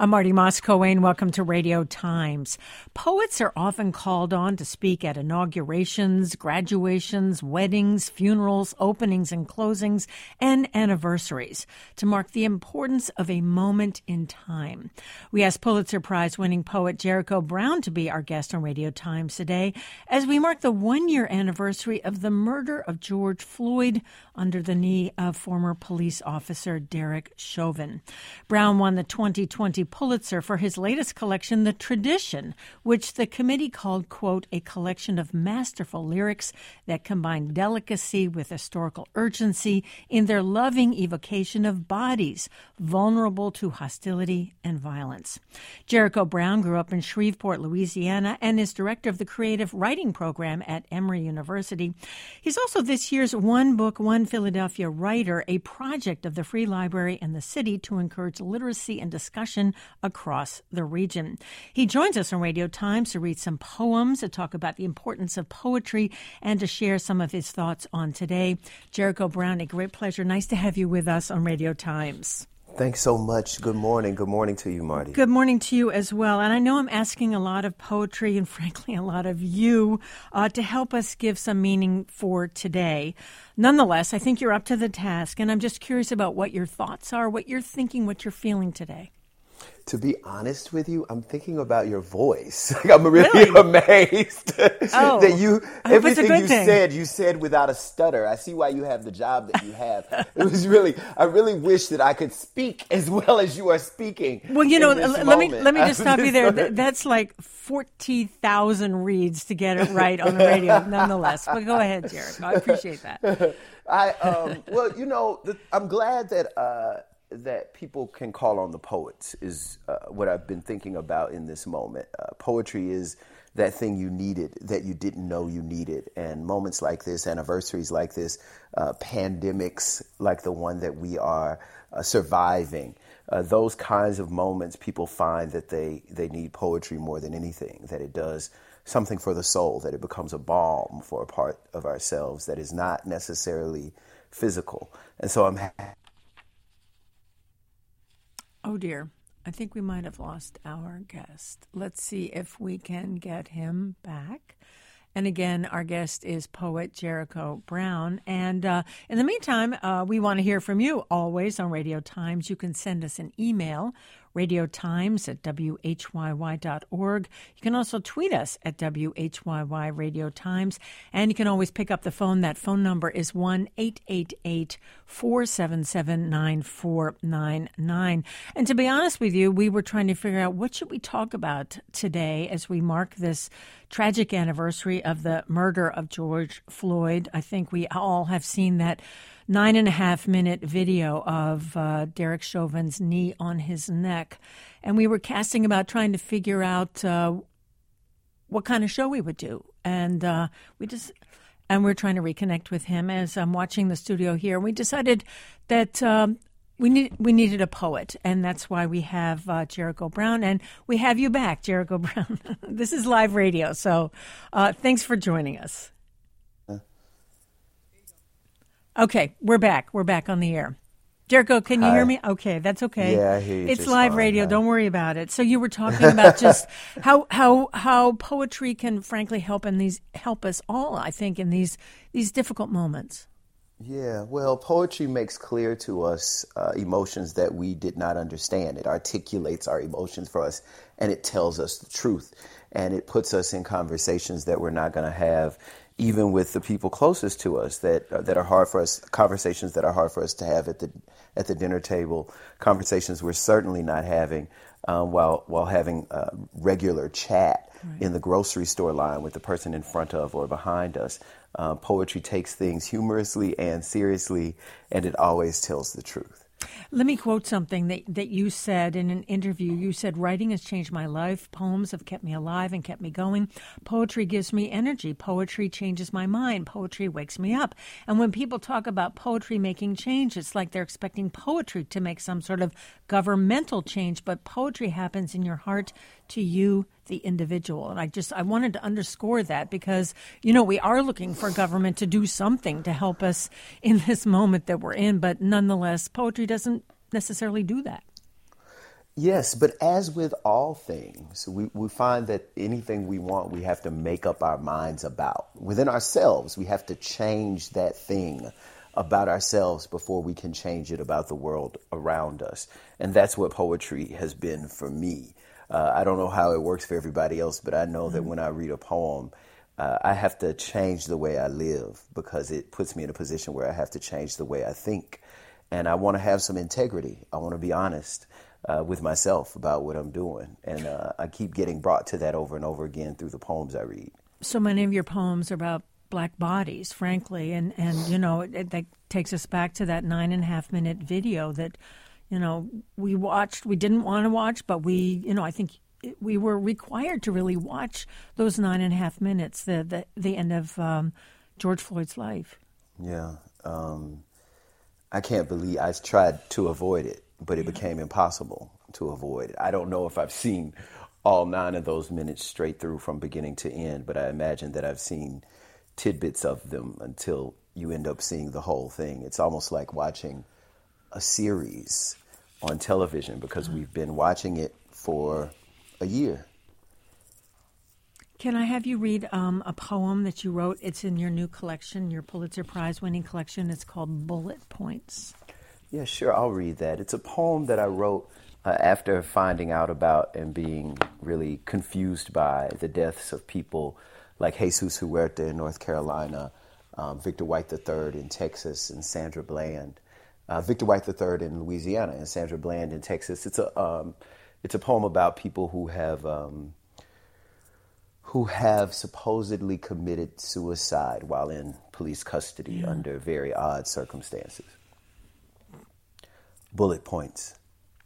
I'm Marty Moss-Coane. Welcome to Radio Times. Poets are often called on to speak at inaugurations, graduations, weddings, funerals, openings and closings, and anniversaries to mark the importance of a moment in time. We asked Pulitzer Prize-winning poet Jericho Brown to be our guest on Radio Times today as we mark the one-year anniversary of the murder of George Floyd under the knee of former police officer Derek Chauvin. Brown won the 2020 Pulitzer for his latest collection, The Tradition, which the committee called, quote, a collection of masterful lyrics that combine delicacy with historical urgency in their loving evocation of bodies vulnerable to hostility and violence. Jericho Brown grew up in Shreveport, Louisiana, and is director of the creative writing program at Emory University. He's also this year's One Book, One Philadelphia Writer, a project of the Free Library and the city to encourage literacy and discussion across the region. He joins us on Radio Times to read some poems, to talk about the importance of poetry, and to share some of his thoughts on today. Jericho Brown, a great pleasure. Nice to have you with us on Radio Times. Thanks so much. Good morning. Good morning to you, Marty. Good morning to you as well. And I know I'm asking a lot of poetry and, frankly, a lot of you to help us give some meaning for today. Nonetheless, I think you're up to the task, and I'm just curious about what your thoughts are, what you're thinking, what you're feeling today. To be honest with you, I'm thinking about your voice. I'm really amazed that everything you said without a stutter. I see why you have the job that you have. I really wish that I could speak as well as you are speaking. Well, let me just stop you there. That's like 40,000 reads to get it right on the radio, nonetheless. But go ahead, Jericho. I appreciate that. I'm glad that people can call on the poets is what I've been thinking about in this moment. Poetry is that thing you needed that you didn't know you needed. And moments like this, anniversaries like this, pandemics like the one that we are surviving, those kinds of moments, people find that they need poetry more than anything, that it does something for the soul, that it becomes a balm for a part of ourselves that is not necessarily physical. And so I'm Oh, dear. I think we might have lost our guest. Let's see if we can get him back. And again, our guest is poet Jericho Brown. And in the meantime, we want to hear from you always on Radio Times. You can send us an email, radiotimes@whyy.org. You can also tweet us at WHYY Radio Times. And you can always pick up the phone. That phone number is 1-888-477-9499. And to be honest with you, we were trying to figure out what should we talk about today as we mark this tragic anniversary of the murder of George Floyd. I think we all have seen that 9.5-minute video of Derek Chauvin's knee on his neck. And we were casting about trying to figure out what kind of show we would do. And we're trying to reconnect with him as I'm watching the studio here. We decided that we needed a poet, and that's why we have Jericho Brown. And we have you back, Jericho Brown. This is live radio, so thanks for joining us. Okay, we're back. We're back on the air. Jericho, can you hear me? Okay, that's okay. Yeah, I hear you. It's live radio. Don't worry about it. So you were talking about just how poetry can, frankly, help us all, I think, in these difficult moments. Yeah, well, poetry makes clear to us emotions that we did not understand. It articulates our emotions for us, and it tells us the truth. And it puts us in conversations that we're not going to have even with the people closest to us that are hard for us, conversations that are hard for us to have at the dinner table, conversations we're certainly not having while having regular chat in the grocery store line with the person in front of or behind us. Poetry takes things humorously and seriously, and it always tells the truth. Let me quote something that you said in an interview. You said, "Writing has changed my life. Poems have kept me alive and kept me going. Poetry gives me energy. Poetry changes my mind. Poetry wakes me up." And when people talk about poetry making change, it's like they're expecting poetry to make some sort of governmental change. But poetry happens in your heart to you, the individual. And I wanted to underscore that because, we are looking for government to do something to help us in this moment that we're in. But nonetheless, poetry doesn't necessarily do that. Yes, but as with all things, we find that anything we want, we have to make up our minds about. Within ourselves, we have to change that thing about ourselves before we can change it about the world around us. And that's what poetry has been for me. I don't know how it works for everybody else, but I know that when I read a poem, I have to change the way I live because it puts me in a position where I have to change the way I think. And I want to have some integrity. I want to be honest with myself about what I'm doing. And I keep getting brought to that over and over again through the poems I read. So many of your poems are about black bodies, frankly. And you know, that takes us back to that 9.5-minute video that, you know, we watched. We didn't want to watch, but we, you know, I think we were required to really watch those 9.5 minutes, the end of George Floyd's life. Yeah. I can't believe I tried to avoid it, but it became impossible to avoid it. I don't know if I've seen all 9 of those minutes straight through from beginning to end, but I imagine that I've seen tidbits of them until you end up seeing the whole thing. It's almost like watching a series on television because we've been watching it for a year. Can I have you read a poem that you wrote? It's in your new collection, your Pulitzer Prize-winning collection. It's called Bullet Points. Yeah, sure. I'll read that. It's a poem that I wrote after finding out about and being really confused by the deaths of people like Jesus Huerta in North Carolina, Victor White III in Texas, and Sandra Bland. Victor White III in Louisiana and Sandra Bland in Texas. It's a poem about people who have supposedly committed suicide while in police custody under very odd circumstances. Bullet points.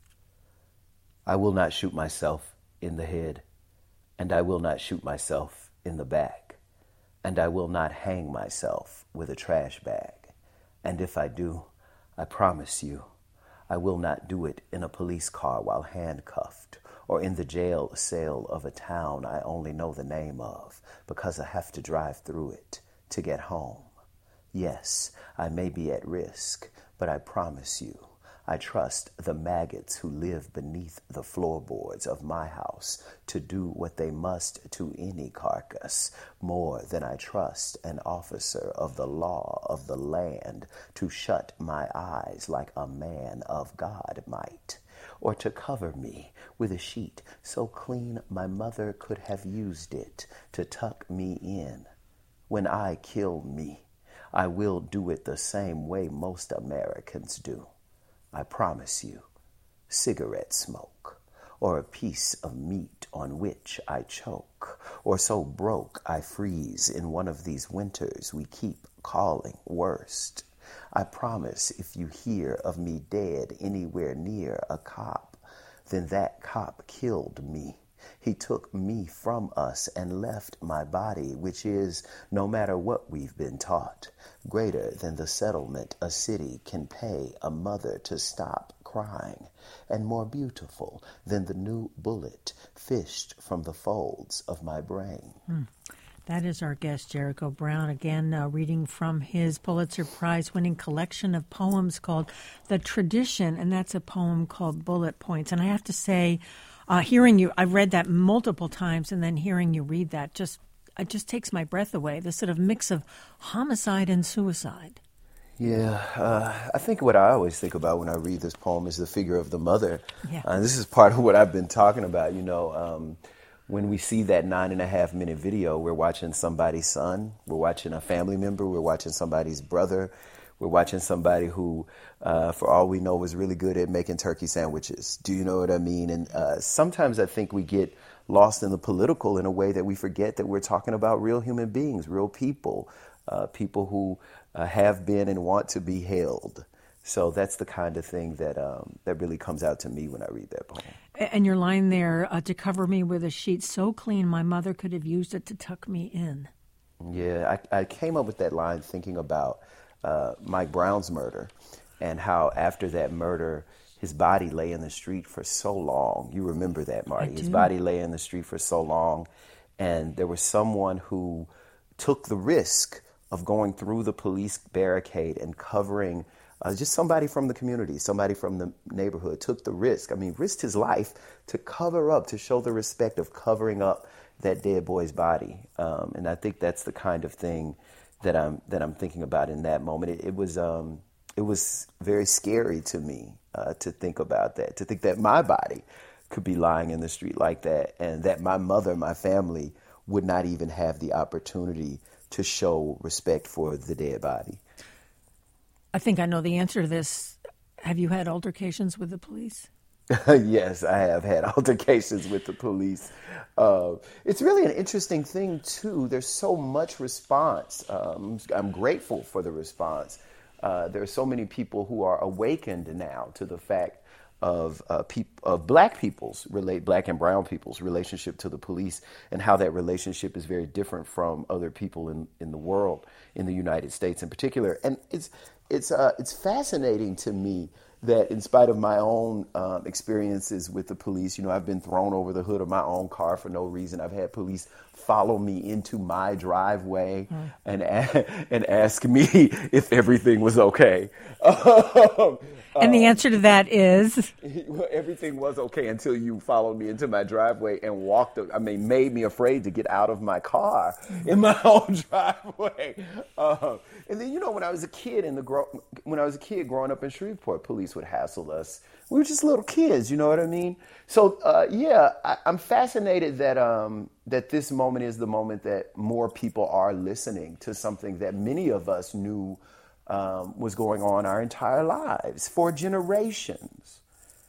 I will not shoot myself in the head, and I will not shoot myself in the back, and I will not hang myself with a trash bag. And if I do, I promise you, I will not do it in a police car while handcuffed, or in the jail cell of a town I only know the name of because I have to drive through it to get home. Yes, I may be at risk, but I promise you, I trust the maggots who live beneath the floorboards of my house to do what they must to any carcass more than I trust an officer of the law of the land to shut my eyes like a man of God might, or to cover me with a sheet so clean my mother could have used it to tuck me in. When I kill me, I will do it the same way most Americans do. I promise you, cigarette smoke, or a piece of meat on which I choke, or so broke I freeze in one of these winters we keep calling worst. I promise if you hear of me dead anywhere near a cop, then that cop killed me. He took me from us and left my body, which is, no matter what we've been taught, greater than the settlement a city can pay a mother to stop crying, and more beautiful than the new bullet fished from the folds of my brain. That is our guest, Jericho Brown, again reading from his Pulitzer Prize-winning collection of poems called The Tradition, and that's a poem called Bullet Points. And I have to say, hearing you, I've read that multiple times, and then hearing you read that it just takes my breath away, this sort of mix of homicide and suicide. Yeah, I think what I always think about when I read this poem is the figure of the mother. Yeah. This is part of what I've been talking about, when we see that 9.5-minute video, we're watching somebody's son, we're watching a family member, we're watching somebody's brother, we're watching somebody who, for all we know, was really good at making turkey sandwiches. Do you know what I mean? And sometimes I think we get lost in the political in a way that we forget that we're talking about real human beings, real people, people who have been and want to be held. So that's the kind of thing that really comes out to me when I read that poem. And your line there, to cover me with a sheet so clean my mother could have used it to tuck me in. Yeah, I came up with that line thinking about Mike Brown's murder and how after that murder, his body lay in the street for so long. You remember that, Marty. His body lay in the street for so long, and there was someone who took the risk of going through the police barricade and covering just somebody from the community, somebody from the neighborhood took the risk. I mean, risked his life to cover up, to show the respect of covering up that dead boy's body. And I think that's the kind of thing that I'm thinking about in that moment. It was very scary to me to think about that, to think that my body could be lying in the street like that, and that my mother, my family, would not even have the opportunity to show respect for the dead body. I think I know the answer to this. Have you had altercations with the police? Yes, I have had altercations with the police. It's really an interesting thing, too. There's so much response. I'm grateful for the response. There are so many people who are awakened now to the fact of black and brown people's relationship to the police, and how that relationship is very different from other people in the world, in the United States in particular. And it's fascinating to me that in spite of my own experiences with the police, I've been thrown over the hood of my own car for no reason. I've had police follow me into my driveway and ask me if everything was okay. And the answer to that is? Well, everything was okay until you followed me into my driveway and made me afraid to get out of my car in my own driveway. And then, when I was a kid growing up in Shreveport, police would hassle us. We were just little kids, you know what I mean? So, I'm fascinated that this moment is the moment that more people are listening to something that many of us knew was going on our entire lives for generations.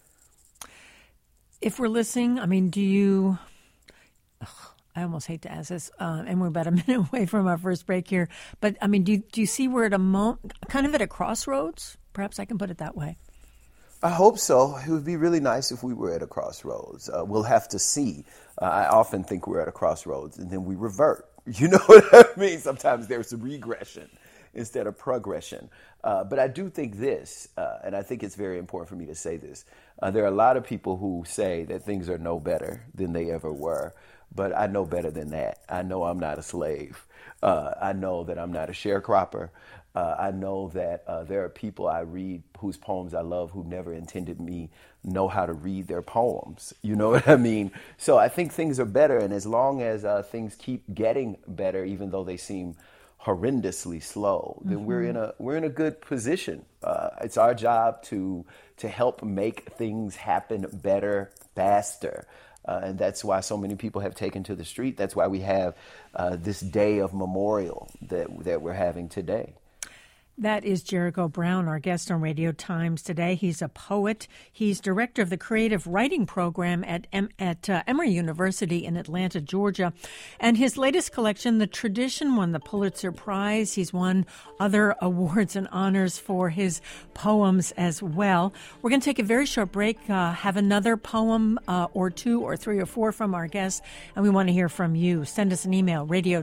If we're listening, do you... I almost hate to ask this, and we're about a minute away from our first break here. But, do you see we're at kind of at a crossroads? Perhaps I can put it that way. I hope so. It would be really nice if we were at a crossroads. We'll have to see. I often think we're at a crossroads, and then we revert. You know what I mean? Sometimes there's a regression instead of progression. But I do think this, and I think it's very important for me to say this. There are a lot of people who say that things are no better than they ever were. But I know better than that. I know I'm not a slave. I know that I'm not a sharecropper. I know that there are people I read whose poems I love who never intended me know how to read their poems. You know what I mean? So I think things are better. And as long as things keep getting better, even though they seem horrendously slow, then we're in a good position. It's our job to help make things happen better, faster. And that's why so many people have taken to the street. That's why we have this day of memorial that we're having today. That is Jericho Brown, our guest on Radio Times today. He's a poet. He's director of the creative writing program at Emory University in Atlanta, Georgia. And his latest collection, The Tradition, won the Pulitzer Prize. He's won other awards and honors for his poems as well. We're going to take a very short break, have another poem or two or three or four from our guests, and we want to hear from you. Send us an email,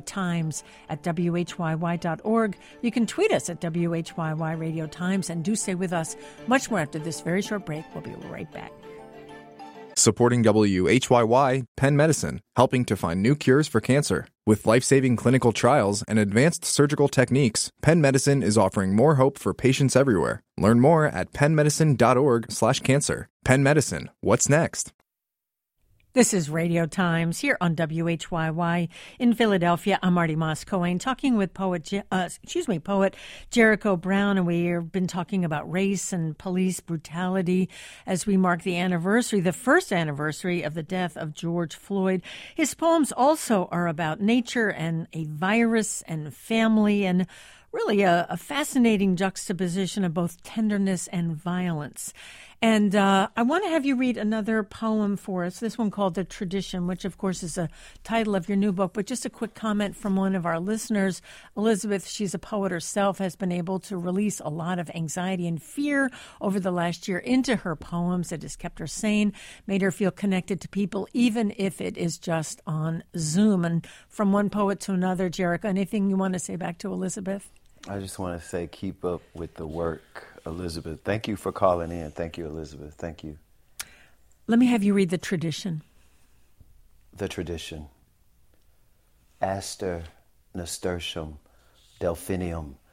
radiotimes@whyy.org. You can tweet us at WHYY Radio Times, and do stay with us much more after this very short break. We'll be right back. Supporting WHYY, Penn Medicine, helping to find new cures for cancer. With life-saving clinical trials and advanced surgical techniques, Penn Medicine is offering more hope for patients everywhere. Learn more at pennmedicine.org/cancer. Penn Medicine, what's next? This is Radio Times here on WHYY in Philadelphia. I'm Marty Moss-Cohen talking with poet Jericho Brown, and we've been talking about race and police brutality as we mark the first anniversary of the death of George Floyd. His poems also are about nature and a virus and family, and really a fascinating juxtaposition of both tenderness and violence. And I want to have you read another poem for us, this one called The Tradition, which, of course, is a title of your new book. But just a quick comment from one of our listeners. Elizabeth, she's a poet herself, has been able to release a lot of anxiety and fear over the last year into her poems. It has kept her sane, made her feel connected to people, even if it is just on Zoom. And from one poet to another, Jericho, anything you want to say back to Elizabeth? I just want to say keep up with the work, Elizabeth. Thank you for calling in. Thank you, Elizabeth. Thank you. Let me have you read The Tradition. The Tradition. Aster, nasturtium, delphinium,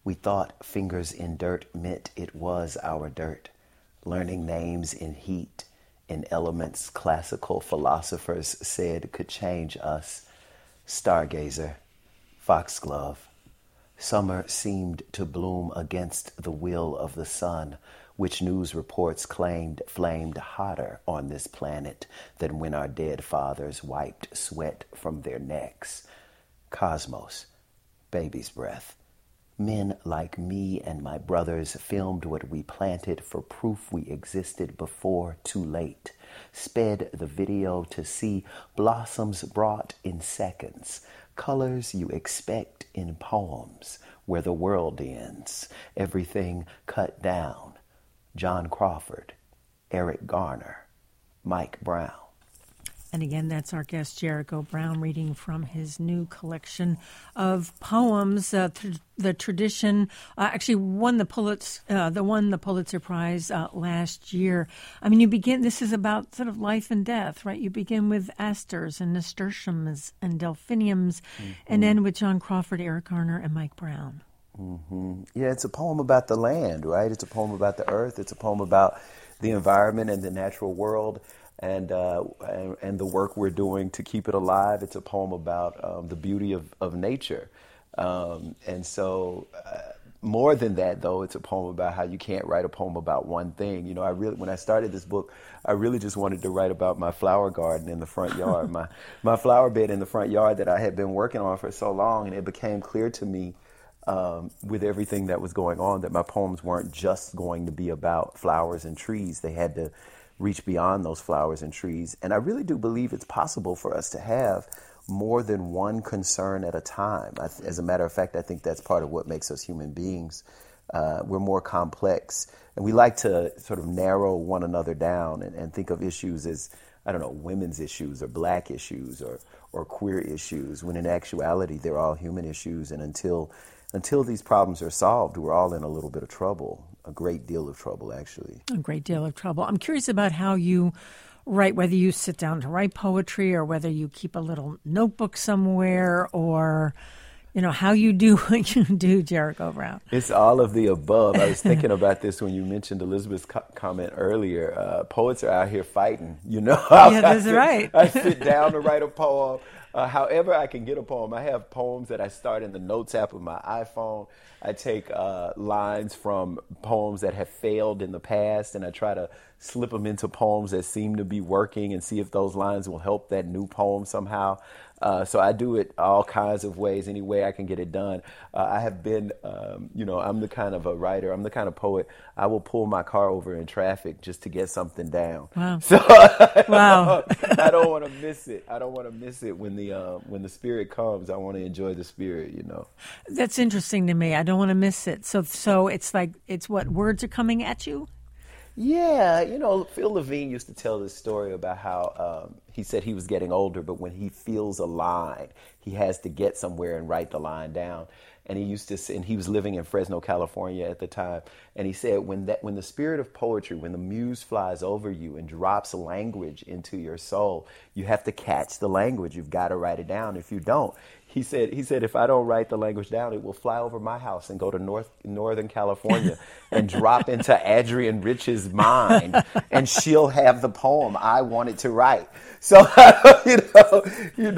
We thought fingers in dirt meant it was our dirt. Learning names in heat, in elements classical philosophers said could change us. Stargazer, foxglove. Summer seemed to bloom against the will of the sun, which news reports claimed flamed hotter on this planet than when our dead fathers wiped sweat from their necks. Cosmos, baby's breath. Men like me and my brothers filmed what we planted for proof we existed before too late. Sped the video to see blossoms brought in seconds. Colors you expect in poems where the world ends. Everything cut down. John Crawford, Eric Garner, Mike Brown. And again, that's our guest, Jericho Brown, reading from his new collection of poems. The tradition actually won the Pulitzer Prize last year. I mean, you begin. This is about sort of life and death, right? You begin with asters and nasturtiums and delphiniums, and end with John Crawford, Eric Garner, and Mike Brown. Mm-hmm. Yeah, it's a poem about the land, right? It's a poem about the earth. It's a poem about the environment and the natural world. And the work we're doing to keep it alive. It's a poem about the beauty of nature. And so more than that, though, it's a poem about how you can't write a poem about one thing. You know, when I started this book, I really just wanted to write about my flower garden in the front yard, my flower bed in the front yard that I had been working on for so long. And it became clear to me with everything that was going on that my poems weren't just going to be about flowers and trees. They had to reach beyond those flowers and trees. And I really do believe it's possible for us to have more than one concern at a time. As a matter of fact, I think that's part of what makes us human beings. We're more complex. And we like to sort of narrow one another down and think of issues as, I don't know, women's issues or black issues or queer issues, when in actuality, they're all human issues. And until these problems are solved, we're all in a little bit of trouble. A great deal of trouble, actually. A great deal of trouble. I'm curious about how you write, whether you sit down to write poetry or whether you keep a little notebook somewhere or, you know, how you do what you do, Jericho Brown. It's all of the above. I was thinking about this when you mentioned Elizabeth's comment earlier. Poets are out here fighting, you know. Yeah, that's right. I sit down to write a poem. However I can get a poem. I have poems that I start in the Notes app of my iPhone. I take lines from poems that have failed in the past, and I try to slip them into poems that seem to be working and see if those lines will help that new poem somehow. So I do it all kinds of ways, any way I can get it done. I have been, I'm the kind of a writer, I'm the kind of poet, I will pull my car over in traffic just to get something down. Wow. So wow. I don't want to miss it. I don't want to miss it when the spirit comes. I want to enjoy the spirit, you know. That's interesting to me. I don't want to miss it. So it's like, it's what words are coming at you? Yeah, you know, Phil Levine used to tell this story about how he said he was getting older, but when he feels a line, he has to get somewhere and write the line down. And he used to say, and he was living in Fresno, California at the time, and he said when the spirit of poetry, when the muse flies over you and drops language into your soul, you have to catch the language. You've got to write it down. If you don't, he said, if I don't write the language down, it will fly over my house and go to Northern California and drop into Adrienne Rich's mind, and she'll have the poem I wanted to write. So, you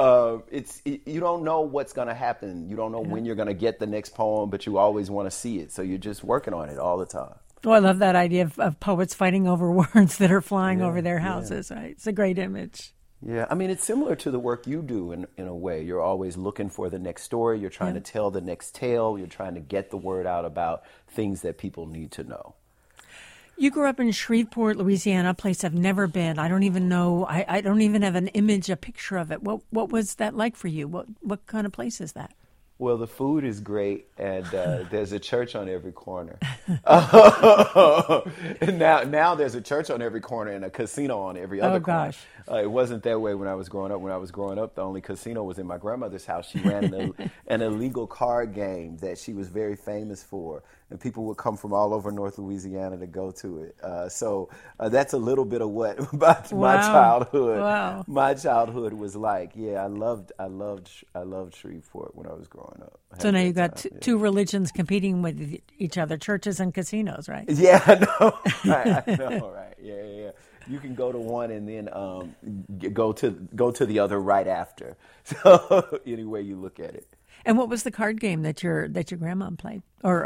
don't know what's going to happen. You don't know when you're going to get the next poem, but you always want to see it. So you're just working on it all the time. Oh, I love that idea of poets fighting over words that are flying over their houses. Right? It's a great image. Yeah, I mean, it's similar to the work you do in a way. You're always looking for the next story. You're trying to tell the next tale. You're trying to get the word out about things that people need to know. You grew up in Shreveport, Louisiana, a place I've never been. I don't even know. I don't even have an image, a picture of it. What was that like for you? What kind of place is that? Well, the food is great, and there's a church on every corner. And now there's a church on every corner and a casino on every other corner. Gosh. It wasn't that way when I was growing up. When I was growing up, the only casino was in my grandmother's house. She ran an illegal card game that she was very famous for. and people would come from all over North Louisiana to go to it. So that's a little bit of what my childhood. Wow. My childhood was like. Yeah, I loved Shreveport when I was growing up. So now you got two religions competing with each other: churches and casinos, right? Yeah, I know. Right, I know, right? Yeah. You can go to one and then go to the other right after. So any way you look at it. And what was the card game that your grandma played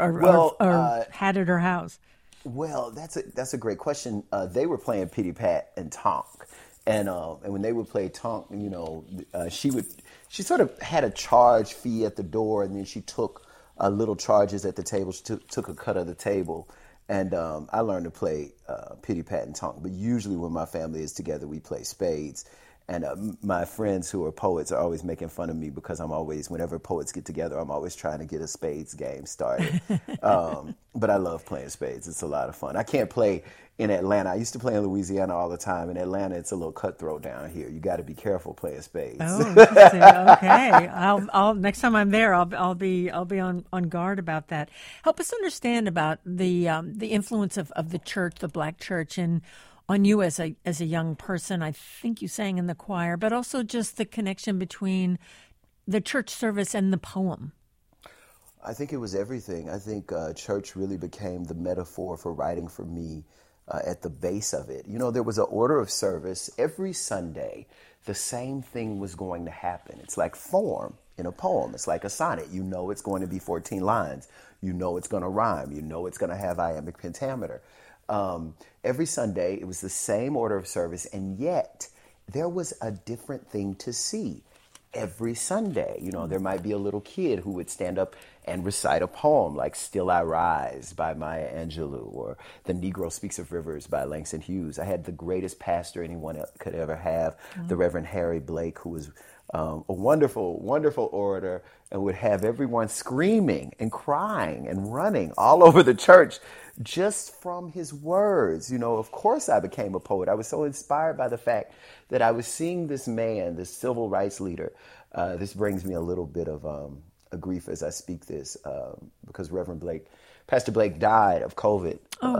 or had at her house? Well, that's a great question. They were playing Pitty Pat and Tonk, and when they would play Tonk, she sort of had a charge fee at the door, and then she took little charges at the table. She took a cut of the table. And I learned to play Pitty Pat and Tonk. But usually when my family is together, we play spades. And my friends who are poets are always making fun of me because whenever poets get together, I'm always trying to get a spades game started. But I love playing spades. It's a lot of fun. I can't play in Atlanta. I used to play in Louisiana all the time. In Atlanta, it's a little cutthroat down here. You got to be careful playing spades. Oh, interesting. Okay. I'll next time I'm there, I'll be on guard about that. Help us understand about the influence of the church, the Black church, and on you as a young person. I think you sang in the choir, but also just the connection between the church service and the poem. I think it was everything. I think church really became the metaphor for writing for me at the base of it. There was an order of service every Sunday. The same thing was going to happen. It's like form in a poem. It's like a sonnet. It's going to be 14 lines. It's going to rhyme. It's going to have iambic pentameter. Every Sunday, it was the same order of service, and yet there was a different thing to see every Sunday. There might be a little kid who would stand up and recite a poem like Still I Rise by Maya Angelou or The Negro Speaks of Rivers by Langston Hughes. I had the greatest pastor anyone could ever have, the Reverend Harry Blake, who was a wonderful, wonderful orator and would have everyone screaming and crying and running all over the church just from his words. Of course I became a poet. I was so inspired by the fact that I was seeing this man, this civil rights leader. This brings me a little bit of a grief as I speak this because Pastor Blake died of COVID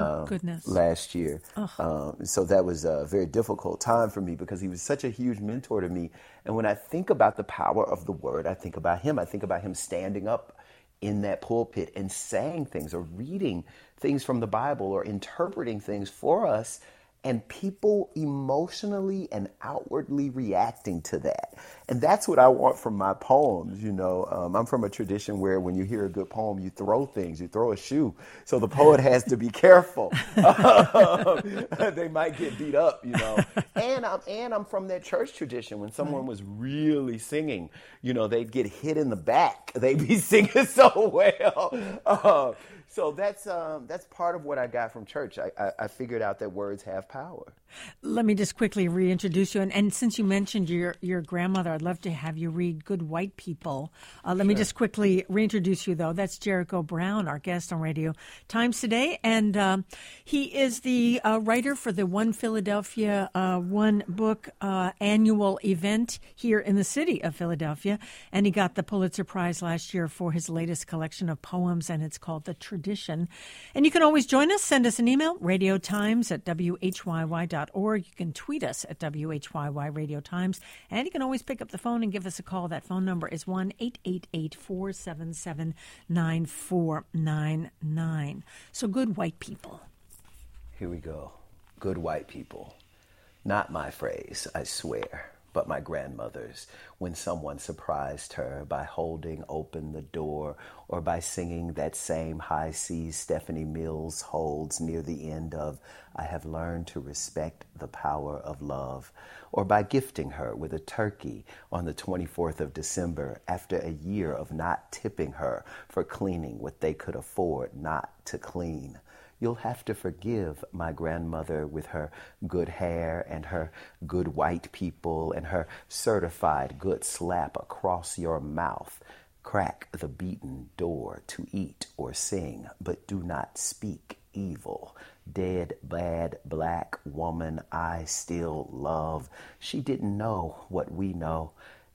last year. So that was a very difficult time for me because he was such a huge mentor to me. And when I think about the power of the word, I think about him. I think about him standing up in that pulpit and saying things or reading things from the Bible or interpreting things for us, and people emotionally and outwardly reacting to that. And that's what I want from my poems. I'm from a tradition where when you hear a good poem, you throw things, you throw a shoe. So the poet has to be careful. They might get beat up, And I'm from that church tradition. When someone was really singing, they'd get hit in the back. They'd be singing so well. So that's part of what I got from church. I figured out that words have power. Let me just quickly reintroduce you. And since you mentioned your grandmother, I'd love to have you read Good White People. Let me just quickly reintroduce you, though. That's Jericho Brown, our guest on Radio Times today. And he is the writer for the One Philadelphia One Book annual event here in the city of Philadelphia. And he got the Pulitzer Prize last year for his latest collection of poems, and it's called The Tradition. And you can always join us. Send us an email, radiotimes@whyy.org. You can tweet us at WHYY Radio Times. And you can always pick up the phone and give us a call. That phone number is 1-888-477-9499. So Good White People. Here we go. Good white people. Not my phrase, I swear, but my grandmother's, when someone surprised her by holding open the door or by singing that same high C Stephanie Mills holds near the end of I Have Learned to Respect the Power of Love, or by gifting her with a turkey on the 24th of December after a year of not tipping her for cleaning what they could afford not to clean. You'll have to forgive my grandmother with her good hair and her good white people and her certified good slap across your mouth. Crack the beaten door to eat or sing, but do not speak evil. Dead, bad, black woman I still love. She didn't know what we know.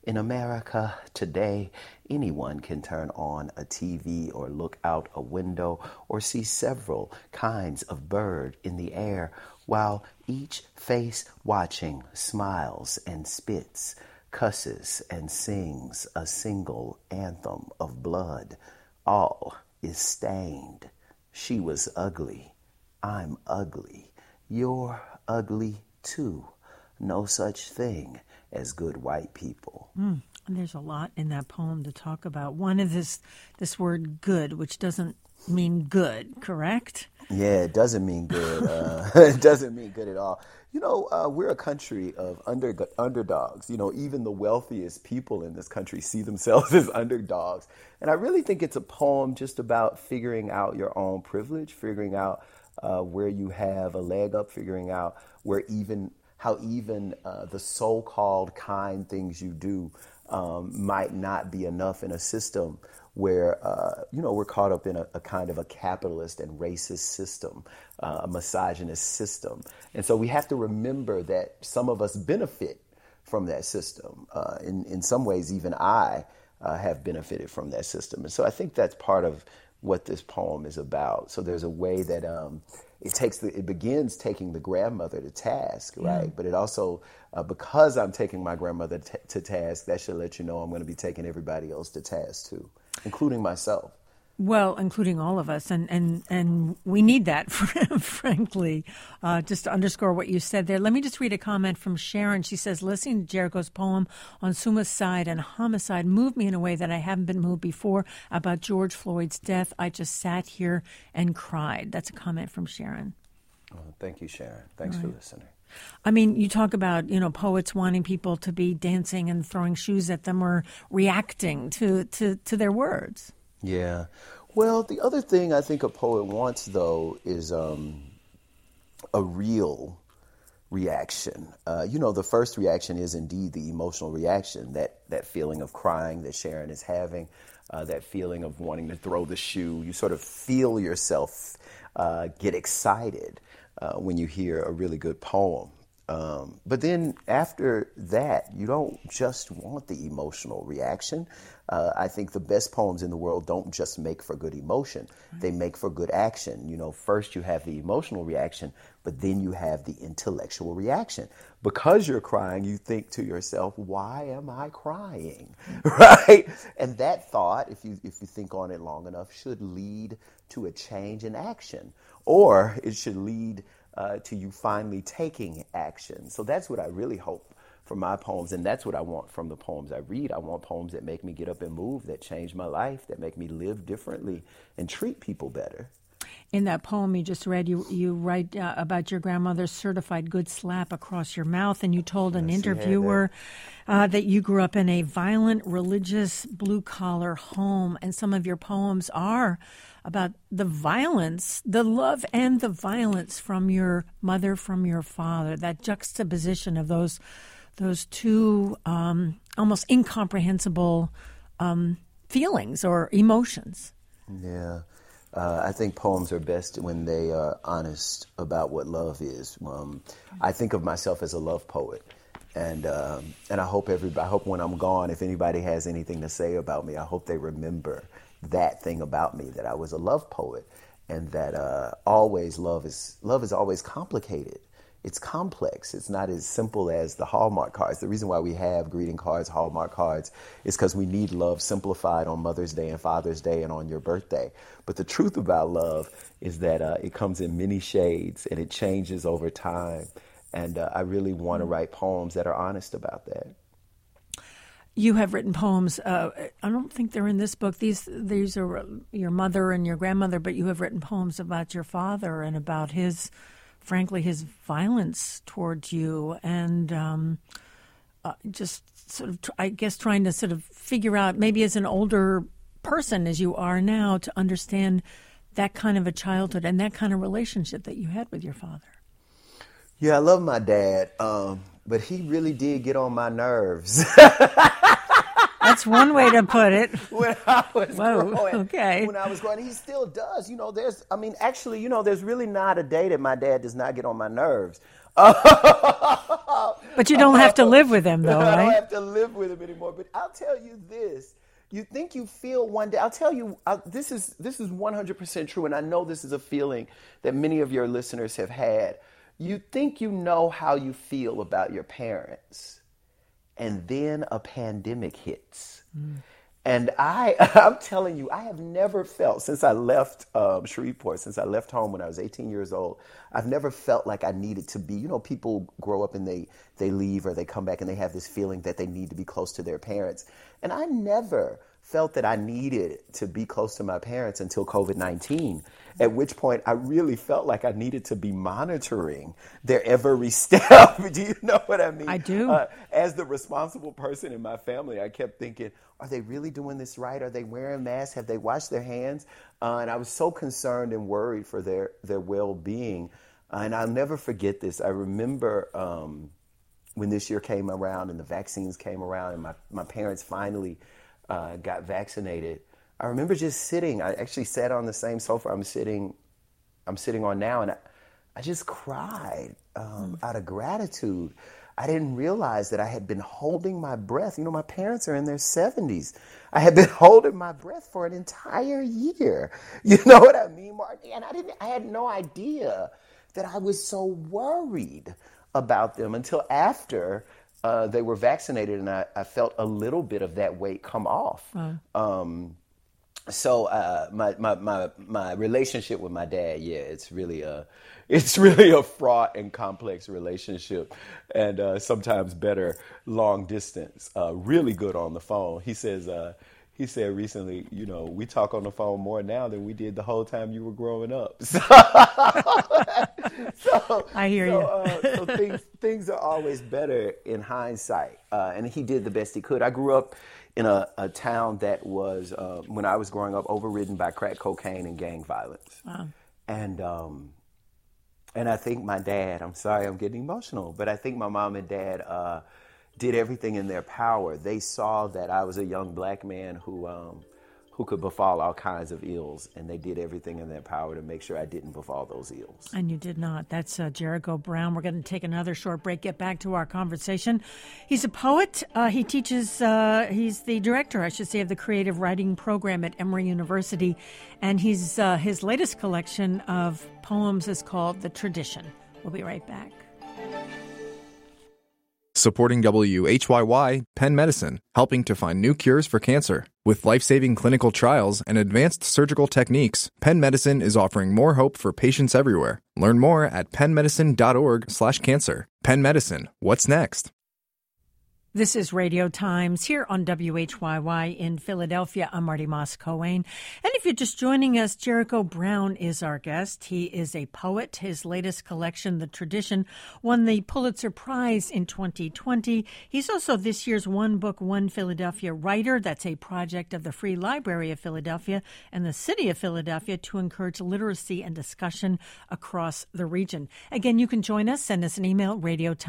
In America today, anyone can turn on a TV or look out a window or see several kinds of bird in the air, while each face watching smiles and spits, cusses and sings a single anthem of blood. All is stained. She was ugly. I'm ugly. You're ugly too. No such thing as good white people. And there's a lot in that poem to talk about. One is this word good, which doesn't mean good, correct? Yeah, it doesn't mean good. It doesn't mean good at all. We're a country of underdogs. Even the wealthiest people in this country see themselves as underdogs. And I really think it's a poem just about figuring out your own privilege, figuring out where you have a leg up, figuring out how even the so-called kind things you do might not be enough in a system where, we're caught up in a kind of a capitalist and racist system, a misogynist system. And so we have to remember that some of us benefit from that system. In some ways, even I have benefited from that system. And so I think that's part of what this poem is about. So there's a way that it begins taking the grandmother to task, right? Yeah. But it also, because I'm taking my grandmother to task, that should let you know I'm going to be taking everybody else to task too, including myself. Well, including all of us, and we need that, frankly. Just to underscore what you said there, let me just read a comment from Sharon. She says, listening to Jericho's poem on suicide and homicide moved me in a way that I haven't been moved before about George Floyd's death. I just sat here and cried. That's a comment from Sharon. Oh, thank you, Sharon. Thanks for listening. I mean, you talk about, poets wanting people to be dancing and throwing shoes at them or reacting to their words. Yeah. Well, the other thing I think a poet wants, though, is a real reaction. The first reaction is indeed the emotional reaction, that feeling of crying that Sharon is having, that feeling of wanting to throw the shoe. You sort of feel yourself get excited when you hear a really good poem. But then after that, you don't just want the emotional reaction. I think the best poems in the world don't just make for good emotion. They make for good action. First you have the emotional reaction, but then you have the intellectual reaction. Because you're crying, you think to yourself, why am I crying? Right? And that thought, if you think on it long enough, should lead to a change in action. Or it should lead to you finally taking action. So that's what I really hope for my poems, and that's what I want from the poems I read. I want poems that make me get up and move, that change my life, that make me live differently and treat people better. In that poem you just read, you write about your grandmother's certified good slap across your mouth, and you told an interviewer that you grew up in a violent, religious, blue-collar home, and some of your poems are about the violence, the love and the violence from your mother, from your father, that juxtaposition of those two almost incomprehensible feelings or emotions. Yeah. I think poems are best when they are honest about what love is. I think of myself as a love poet, and I hope when I'm gone, if anybody has anything to say about me, I hope they remember that thing about me, that I was a love poet, and that always love is always complicated. It's complex. It's not as simple as the Hallmark cards. The reason why we have greeting cards, Hallmark cards, is because we need love simplified on Mother's Day and Father's Day and on your birthday. But the truth about love is that it comes in many shades and it changes over time. And I really want to write poems that are honest about that. You have written poems. I don't think they're in this book. These are your mother and your grandmother, but you have written poems about your father and about his violence towards you, and just sort of, I guess, trying to sort of figure out, maybe as an older person as you are now, to understand that kind of a childhood and that kind of relationship that you had with your father. Yeah, I love my dad, but he really did get on my nerves. That's one way to put it. When I was growing. Okay. When I was growing, he still does. There's really not a day that my dad does not get on my nerves. But you don't have to live with him, though, I don't right? have to live with him anymore. But I'll tell you this. You think you feel one day, I'll tell you, this is 100% true, and I know this is a feeling that many of your listeners have had. You think you know how you feel about your parents, and then a pandemic hits. And I'm telling you, I have never felt, since I left Shreveport, since I left home when I was 18 years old, I've never felt like I needed to be, people grow up and they leave or they come back and they have this feeling that they need to be close to their parents. And I never felt that I needed to be close to my parents until COVID-19, at which point I really felt like I needed to be monitoring their every step. Do you know what I mean? I do. As the responsible person in my family, I kept thinking, are they really doing this right? Are they wearing masks? Have they washed their hands? And I was so concerned and worried for their well-being. And I'll never forget this. I remember when this year came around and the vaccines came around and my parents finally got vaccinated. I remember just sitting. I actually sat on the same sofa I'm sitting on now, and I just cried out of gratitude. I didn't realize that I had been holding my breath. My parents are in their 70s. I had been holding my breath for an entire year. You know what I mean, Martin? And I had no idea that I was so worried about them until after they were vaccinated, and I felt a little bit of that weight come off. Wow. So my relationship with my dad, it's really a fraught and complex relationship, and sometimes better long distance. Really good on the phone. He said recently, we talk on the phone more now than we did the whole time you were growing up. So I hear you. So things are always better in hindsight, and he did the best he could. I grew up in a town that was, when I was growing up, overridden by crack cocaine and gang violence. Wow. And I think my dad, I'm sorry I'm getting emotional, but I think my mom and dad did everything in their power. They saw that I was a young black man who could befall all kinds of ills, and they did everything in their power to make sure I didn't befall those ills. And you did not. That's Jericho Brown. We're going to take another short break, get back to our conversation. He's a poet. He teaches, he's the director, I should say, of the creative writing program at Emory University, and his latest collection of poems is called The Tradition. We'll be right back. Supporting WHYY, Penn Medicine, helping to find new cures for cancer. With life-saving clinical trials and advanced surgical techniques, Penn Medicine is offering more hope for patients everywhere. Learn more at pennmedicine.org/cancer. Penn Medicine, what's next? This is Radio Times here on WHYY in Philadelphia. I'm Marty Moss-Coane. And if you're just joining us, Jericho Brown is our guest. He is a poet. His latest collection, The Tradition, won the Pulitzer Prize in 2020. He's also this year's One Book, One Philadelphia writer. That's a project of the Free Library of Philadelphia and the City of Philadelphia to encourage literacy and discussion across the region. Again, you can join us. Send us an email,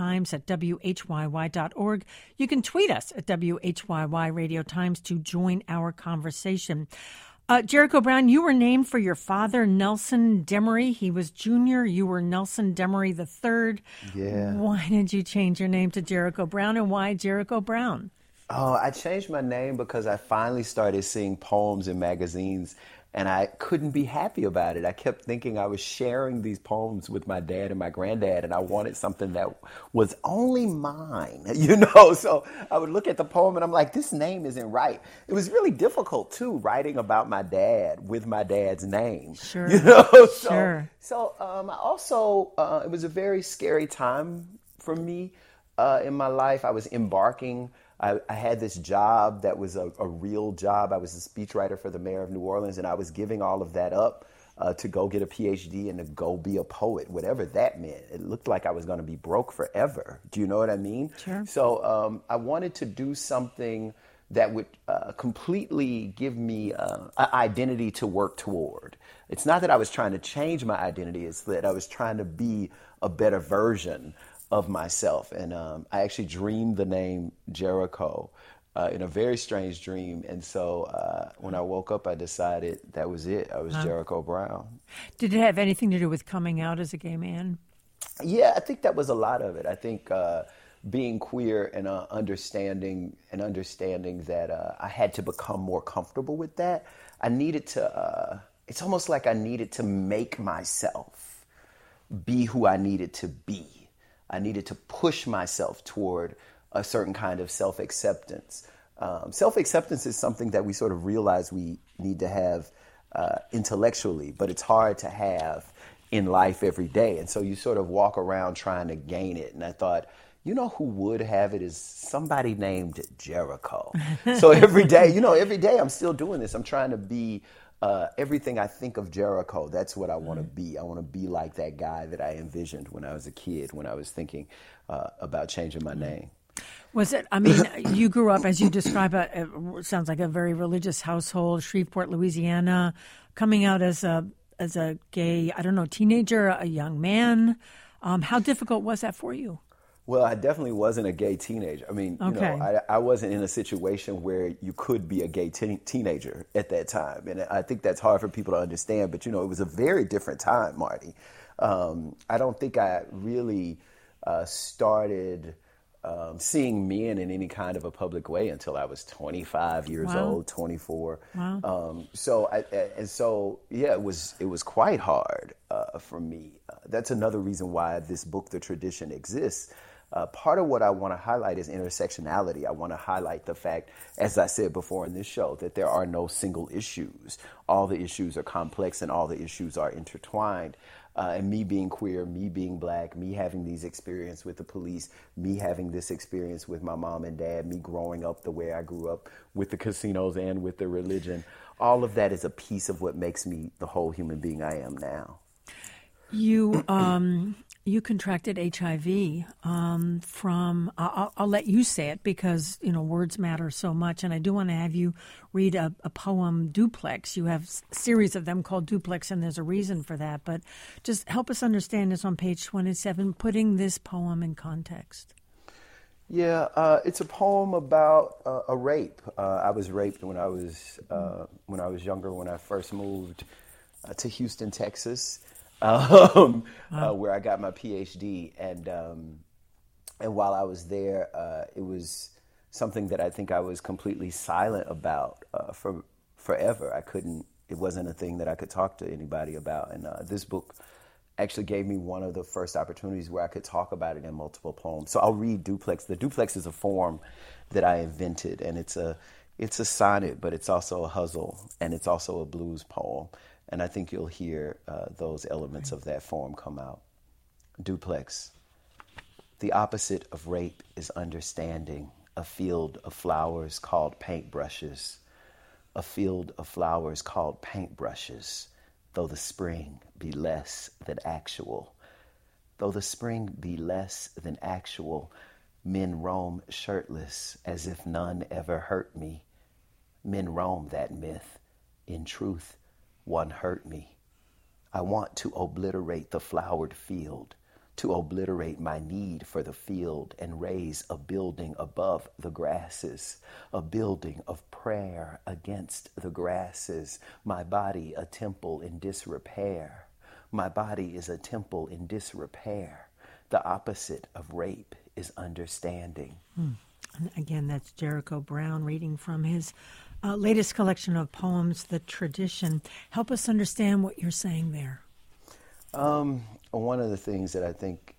radiotimes@whyy.org. You can tweet us at WHYY Radio Times to join our conversation. Jericho Brown, you were named for your father, Nelson Demery. He was junior. You were Nelson Demery III. Yeah. Why did you change your name to Jericho Brown, and why Jericho Brown? Oh, I changed my name because I finally started seeing poems in magazines, and I couldn't be happy about it. I kept thinking I was sharing these poems with my dad and my granddad, and I wanted something that was only mine, So I would look at the poem, and I'm like, this name isn't right. It was really difficult, too, writing about my dad with my dad's name. Sure. Sure. So I also, it was a very scary time for me in my life. I was embarking. I had this job that was a real job. I was a speechwriter for the mayor of New Orleans, and I was giving all of that up to go get a PhD and to go be a poet, whatever that meant. It looked like I was going to be broke forever. Do you know what I mean? Sure. So I wanted to do something that would completely give me an identity to work toward. It's not that I was trying to change my identity. It's that I was trying to be a better version of myself. And I actually dreamed the name Jericho in a very strange dream. And so when I woke up, I decided that was it. I was Jericho Brown. Did it have anything to do with coming out as a gay man? Yeah, I think that was a lot of it. I think being queer and understanding that I had to become more comfortable with that. I needed to. It's almost like I needed to make myself be who I needed to be. I needed to push myself toward a certain kind of self-acceptance. Self-acceptance is something that we sort of realize we need to have intellectually, but it's hard to have in life every day. And so you sort of walk around trying to gain it. And I thought, you know who would have it is somebody named Jericho. So every day I'm still doing this. I'm trying to be everything I think of Jericho. That's what I want to be. I want to be like that guy that I envisioned when I was a kid, when I was thinking about changing my name. Was it, I mean, you grew up, as you describe it sounds like a very religious household, Shreveport, Louisiana, coming out as a gay, teenager, a young man. How difficult was that for you? Well, I definitely wasn't a gay teenager. I mean, I wasn't in a situation where you could be a gay teenager at that time. And I think that's hard for people to understand. But, it was a very different time, Marty. I don't think I really started seeing men in any kind of a public way until I was 25 years old, 24. Wow. It was quite hard for me. That's another reason why this book, The Tradition, exists. Part of what I want to highlight is intersectionality. I want to highlight the fact, as I said before in this show, that there are no single issues. All the issues are complex and all the issues are intertwined. And me being queer, me being black, me having these experiences with the police, me having this experience with my mom and dad, me growing up the way I grew up with the casinos and with the religion, all of that is a piece of what makes me the whole human being I am now. You contracted HIV from, I'll let you say it because, words matter so much. And I do want to have you read a poem, Duplex. You have a series of them called Duplex, and there's a reason for that. But just help us understand this on page 27, putting this poem in context. Yeah, it's a poem about a rape. I was raped when I was younger, when I first moved to Houston, Texas. Where I got my PhD, and while I was there, it was something that I think I was completely silent about for forever. It wasn't a thing that I could talk to anybody about, and this book actually gave me one of the first opportunities where I could talk about it in multiple poems. So I'll read Duplex. The Duplex is a form that I invented, and it's a sonnet, but it's also a hustle, and it's also a blues poem. And I think you'll hear those elements of that form come out. Duplex. The opposite of rape is understanding, a field of flowers called paintbrushes. A field of flowers called paintbrushes, though the spring be less than actual. Though the spring be less than actual, men roam shirtless as if none ever hurt me. Men roam that myth. In truth, one hurt me. I want to obliterate the flowered field, to obliterate my need for the field and raise a building above the grasses, a building of prayer against the grasses. My body a temple in disrepair. My body is a temple in disrepair. The opposite of rape is understanding. And again, that's Jericho Brown reading from his latest collection of poems, The Tradition. Help us understand what you're saying there. One of the things that I think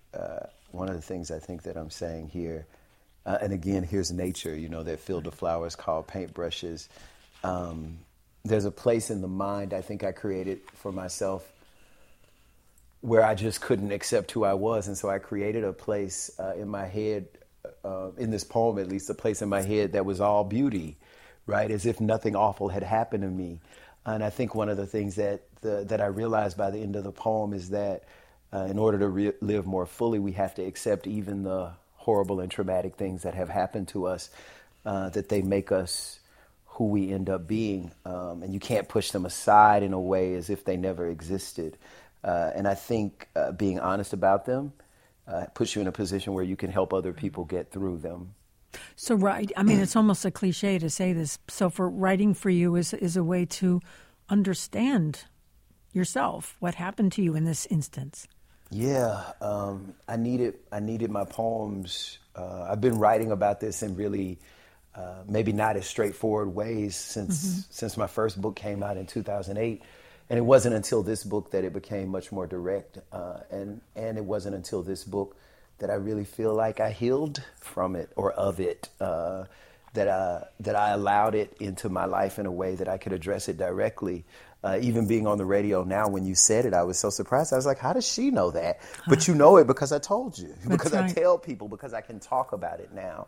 that I'm saying here, and again, here's nature. That field of flowers called paintbrushes. There's a place in the mind I think I created for myself where I just couldn't accept who I was, and so I created a place in my head, in this poem at least, a place in my head that was all beauty. Right, as if nothing awful had happened to me. And I think one of the things that I realized by the end of the poem is that in order to live more fully, we have to accept even the horrible and traumatic things that have happened to us, that they make us who we end up being. And you can't push them aside in a way as if they never existed. And I think being honest about them puts you in a position where you can help other people get through them. So, right, I mean, it's almost a cliche to say this. So for writing for you is a way to understand yourself, what happened to you in this instance. Yeah, I needed my poems. I've been writing about this in really maybe not as straightforward ways since my first book came out in 2008, and it wasn't until this book that it became much more direct, and it wasn't until this book that I really feel like I healed from it or of it. That I allowed it into my life in a way that I could address it directly. Even being on the radio now, when you said it, I was so surprised. I was like, how does she know that? But you know it because I told you, because I tell people, because I can talk about it now,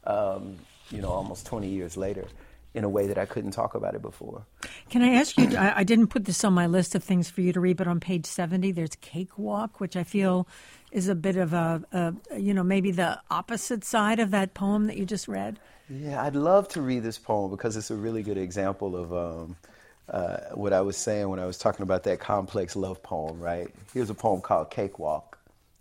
almost 20 years later, in a way that I couldn't talk about it before. Can I ask you, I didn't put this on my list of things for you to read, but on page 70, there's Cakewalk, which I feel is a bit of maybe the opposite side of that poem that you just read. Yeah, I'd love to read this poem because it's a really good example of what I was saying when I was talking about that complex love poem, right? Here's a poem called Cakewalk.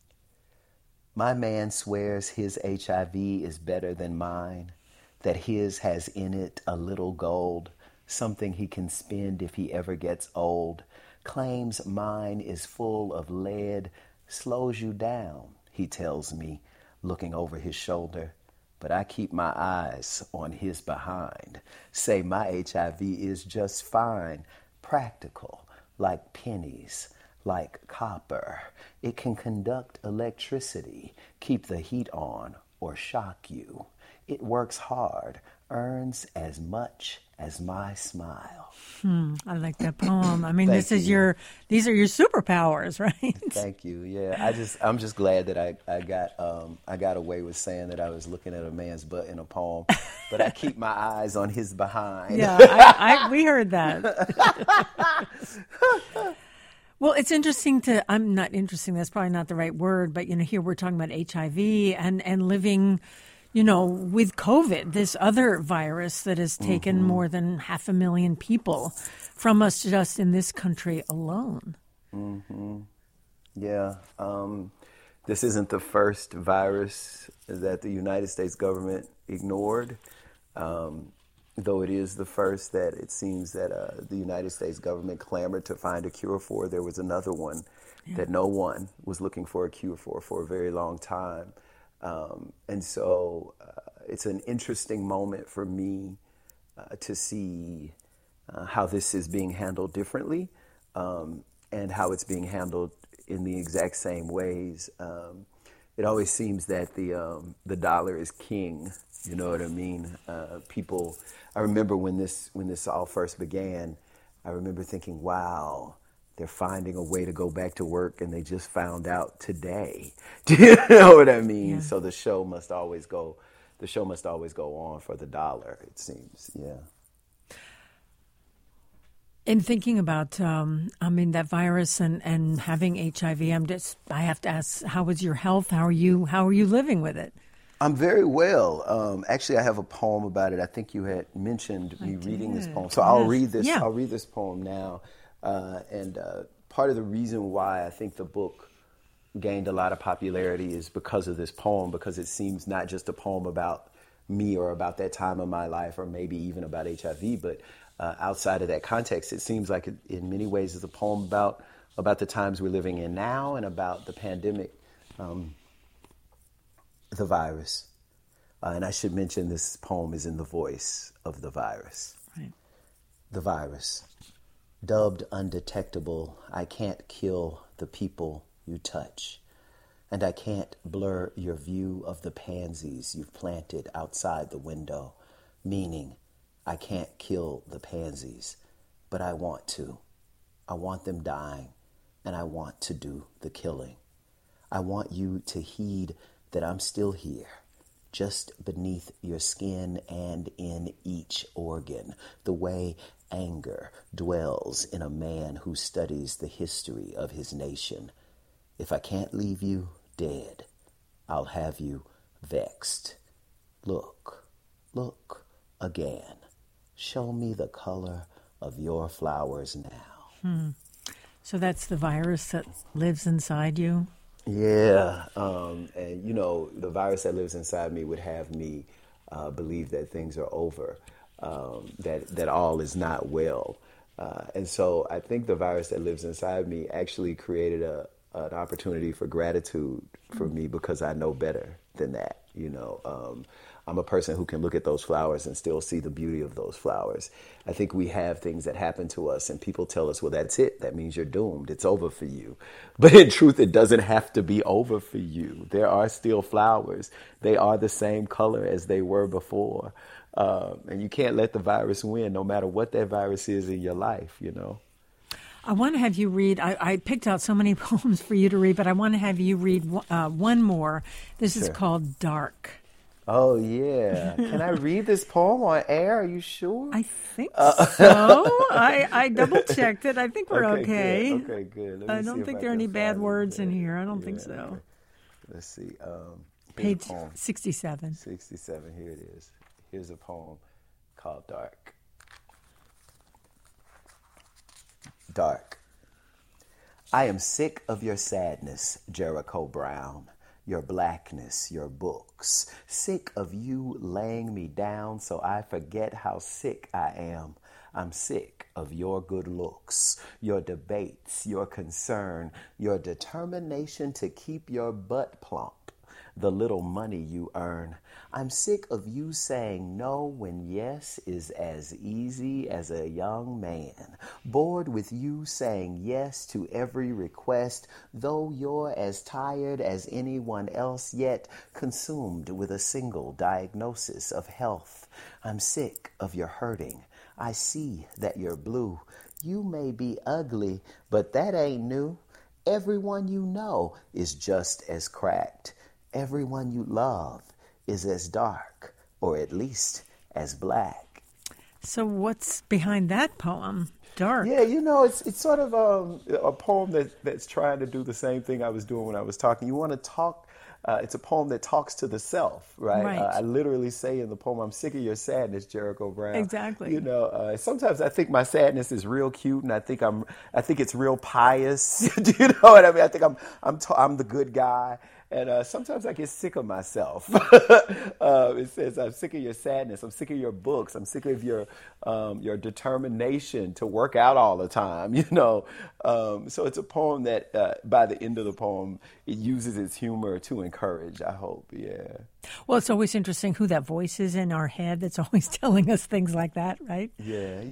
My man swears his HIV is better than mine, that his has in it a little gold, something he can spend if he ever gets old. Claims mine is full of lead, slows you down, he tells me, looking over his shoulder. But I keep my eyes on his behind. Say my HIV is just fine, practical, like pennies, like copper. It can conduct electricity, keep the heat on, or shock you. It works hard, earns as much as my smile. I like that poem. I mean, these are your superpowers, right? Thank you. Yeah, I'm just glad that I got away with saying that I was looking at a man's butt in a poem, but I keep my eyes on his behind. Yeah, we heard that. Well, it's interesting I'm not interesting, that's probably not the right word, but here we're talking about HIV and living, with COVID, this other virus that has taken more than 500,000 people from us just in this country alone. Mm-hmm. Yeah. This isn't the first virus that the United States government ignored, though it is the first that it seems that the United States government clamored to find a cure for. There was another one that no one was looking for a cure for a very long time. And so it's an interesting moment for me to see how this is being handled differently and how it's being handled in the exact same ways. It always seems that the dollar is king. You know what I mean? I remember when this all first began, I remember thinking, wow, they're finding a way to go back to work, and they just found out today. Do you know what I mean? Yeah. So the show must always go on for the dollar, it seems. Yeah. In thinking about, that virus and having HIV, I have to ask, how is your health? How are you living with it? I'm very well. Actually, I have a poem about it. I think you had mentioned me reading this poem. So I'll read this. Yeah. I'll read this poem now. And part of the reason why I think the book gained a lot of popularity is because of this poem, because it seems not just a poem about me or about that time of my life or maybe even about HIV, but outside of that context, it seems like it, in many ways, is a poem about the times we're living in now and about the pandemic, the virus. And I should mention this poem is in the voice of the virus. Right. The virus. Dubbed undetectable, I can't kill the people you touch. And I can't blur your view of the pansies you've planted outside the window, meaning I can't kill the pansies, but I want to. I want them dying, and I want to do the killing. I want you to heed that I'm still here, just beneath your skin and in each organ, the way anger dwells in a man who studies the history of his nation. If I can't leave you dead, I'll have you vexed. Look again. Show me the color of your flowers now. So that's the virus that lives inside you? Yeah. And, the virus that lives inside me would have me believe that things are over, that all is not well. And so I think the virus that lives inside me actually created an opportunity for gratitude for me because I know better than that. You know, I'm a person who can look at those flowers and still see the beauty of those flowers. I think we have things that happen to us and people tell us, well, that's it. That means you're doomed. It's over for you. But in truth, it doesn't have to be over for you. There are still flowers. They are the same color as they were before. And you can't let the virus win, no matter what that virus is in your life, you know. I want to have you read, I picked out so many poems for you to read, but I want to have you read one more. This is called Dark. Oh, yeah. Can I read this poem on air? Are you sure? I think so. I double-checked it. I think we're okay. Good. Okay, good. I don't think there are any bad words in here. I don't think so. Let's see. Page 67. 67. Here it is. Here's a poem called Dark. Dark. I am sick of your sadness, Jericho Brown, your blackness, your books. Sick of you laying me down so I forget how sick I am. I'm sick of your good looks, your debates, your concern, your determination to keep your butt plump, the little money you earn. I'm sick of you saying no when yes is as easy as a young man. Bored with you saying yes to every request, though you're as tired as anyone else, yet consumed with a single diagnosis of health. I'm sick of your hurting. I see that you're blue. You may be ugly, but that ain't new. Everyone you know is just as cracked. Everyone you love is as dark, or at least as black. So what's behind that poem, Dark? Yeah, you know, it's sort of a poem that's trying to do the same thing I was doing when I was talking. You want to talk, it's a poem that talks to the self, right? I literally say in the poem, I'm sick of your sadness, Jericho Brown. Exactly. You know, sometimes I think my sadness is real cute, and I think it's real pious. Do you know what I mean? I think I'm the good guy. And sometimes I get sick of myself. It says, I'm sick of your sadness. I'm sick of your books. I'm sick of your determination to work out all the time, you know. So it's a poem that by the end of the poem, it uses its humor to encourage, I hope, yeah. Well, it's always interesting who that voice is in our head that's always telling us things like that, right? Yeah.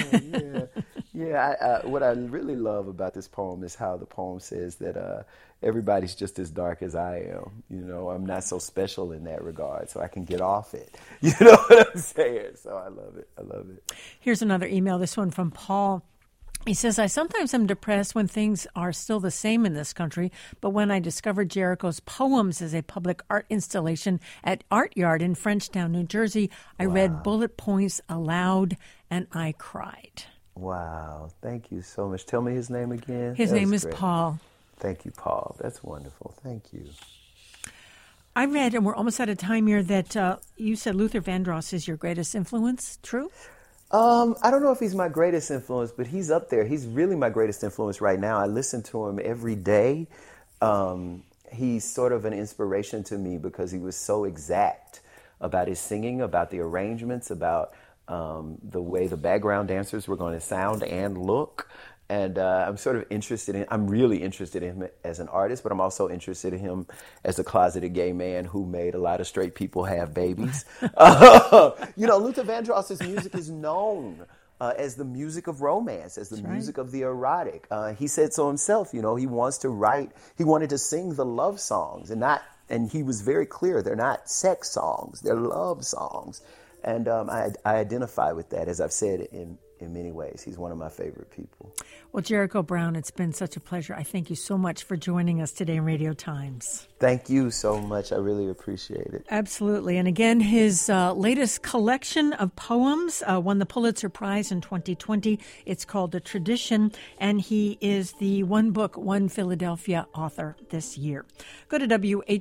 What I really love about this poem is how the poem says that everybody's just as dark as I am. You know, I'm not so special in that regard, so I can get off it. You know what I'm saying? So I love it. Here's another email, this one from Paul. He says, I sometimes am depressed when things are still the same in this country, but when I discovered Jericho's poems as a public art installation at Art Yard in Frenchtown, New Jersey, I read bullet points aloud and I cried. Wow. Thank you so much. Tell me his name again. His name is Paul. Thank you, Paul. That's wonderful. Thank you. I read, and we're almost out of time here, that you said Luther Vandross is your greatest influence. True? I don't know if he's my greatest influence, but he's up there. He's really my greatest influence right now. I listen to him every day. He's sort of an inspiration to me because he was so exact about his singing, about the arrangements, about the way the background dancers were going to sound and look. And I'm really interested in him as an artist, but I'm also interested in him as a closeted gay man who made a lot of straight people have babies. You know, Luther Vandross's music is known as the music of romance, as the music of the erotic. He said so himself, you know, he wanted to sing the love songs and he was very clear, they're not sex songs, they're love songs. And I identify with that, as I've said in many ways. He's one of my favorite people. Well, Jericho Brown, it's been such a pleasure. I thank you so much for joining us today in Radio Times. Thank you so much. I really appreciate it. Absolutely. And again, his latest collection of poems won the Pulitzer Prize in 2020. It's called A Tradition, and he is the One Book, One Philadelphia author this year. Go to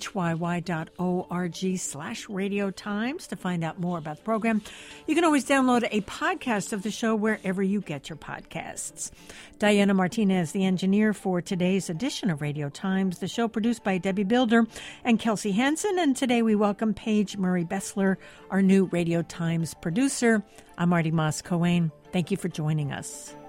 WHYY.org/Radio Times to find out more about the program. You can always download a podcast of the show wherever you get your podcasts. Diana Martinez, the engineer for today's edition of Radio Times, the show produced by Debbie Builder and Kelsey Hansen. And today we welcome Paige Murray Bessler, our new Radio Times producer. I'm Marty Moss-Cohen. Thank you for joining us.